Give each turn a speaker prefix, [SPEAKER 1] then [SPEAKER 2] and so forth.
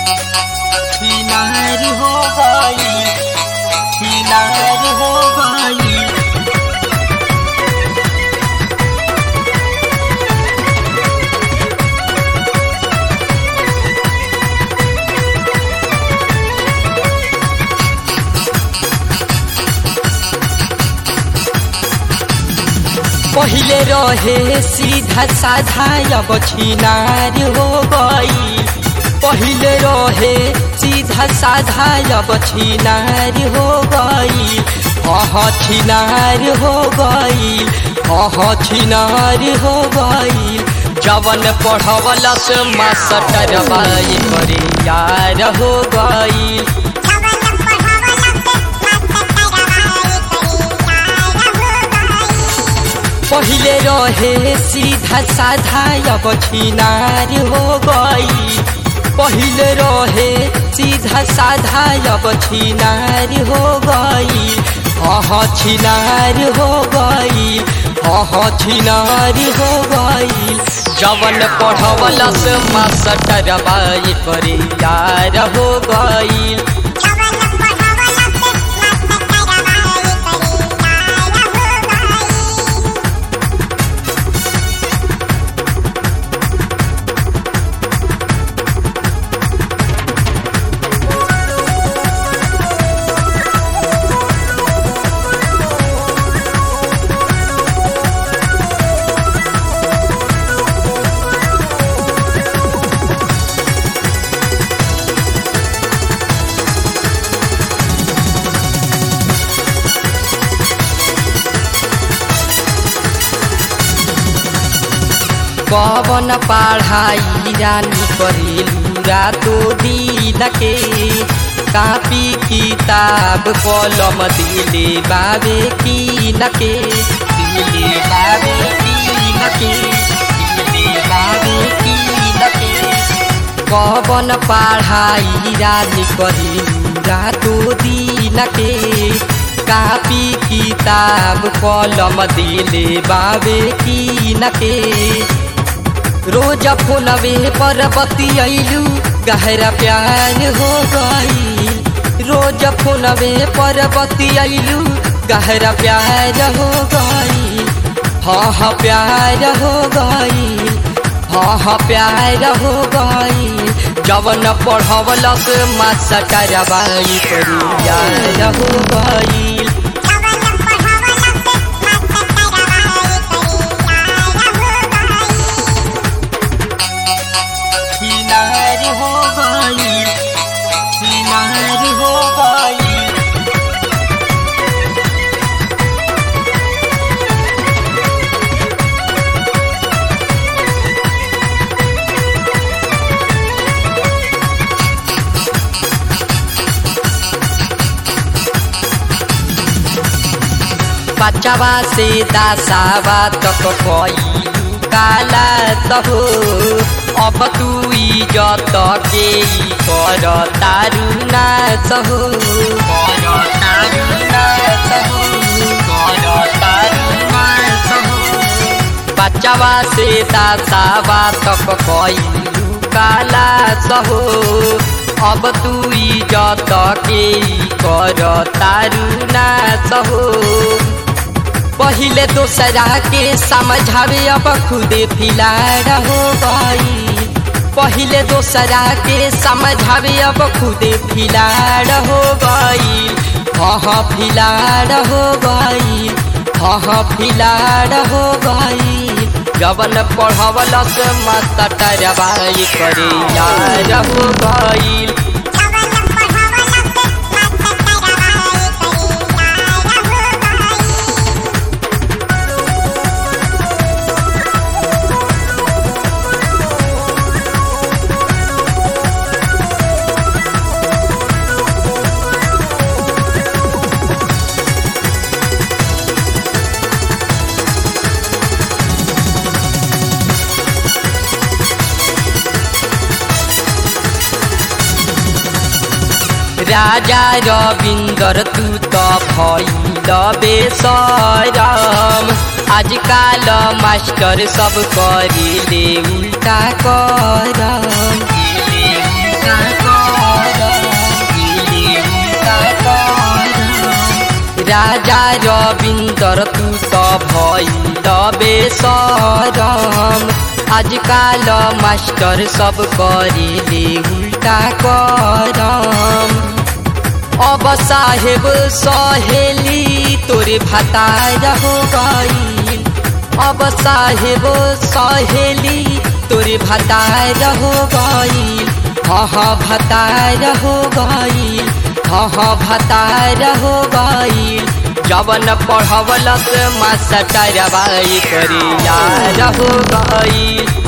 [SPEAKER 1] छिनार हो गई, छिनार हो गई। पहिले रहे सीधा साधा अब छिनार हो गई। पहिले रहे सीधा साधा अब छिनार हो गई। छिनार हो गई, छिनार हो गई। जवन पढ़वलस मास्टर बाई करे यार हो गई। पहिले रहे सीधा साधा अब छिनार हो गई। पहिले रहे सीधा साधा अब छिनार हो गई। छिनार हो गई, छिनार हो गई। जवन पढ़वलस मास्टर बाई करे यार हो गई। कवन पढ़ाई रानी करेलू रातो दिन के। कापी किताब कलम दिले बाबे कीन के, दिले बाबे कीन के, दिले बाबे कीन के। कवन पढ़ाई रानी करेलू रातो दिन के। कापी किताब कलम दिले बाबे कीन के। रोज फोनवे पर बतियाइलू गहरा प्यार हो गई। रोज फोनवे पर बतियाइलू गहरा प्यार हो गई। हाँ प्यार हो गई, हाँ प्यार हो गई। जवन पढ़वलस मास्टर बाई करे यार हो गई। बच्चावा से दासावा तक कोई काला हो। अब तू इज्जत के कर तारू नाच हो, कर तारू नाच हो, कर तारू नाच हो। बच्चावा से दासावा तक कोई काला हो। अब तू इज्जत के कर तारू नाच हो। पहिले दोसरा के समझावे अब खुदे फिलाड़ हो गई। पहिले दोसरा के समझावे अब खुदे फिलाड़ हो गई। हाँ फिलाड़ हो गई, हाँ फिलाड़ हो गई। जवन पढ़वलस मास्टर बाई करे यार हो गई। राजा रविंदर तू तो भइल बेशरम। आजकल मास्टर सब करेले उल्टा करम। राजा रविंदर तू तो भइल बेशरम। आजकल मास्टर सब करेले उल्टा करम। अब साहेब सहेली तोरे भतार हो गईल। अब साहेब सहेली तोरे भतार हो गईल। हाँ भतार हो गईल। हाँ भतार हो गईल। जवन पढ़वलस मास्टर बाई करे यार हो गईल।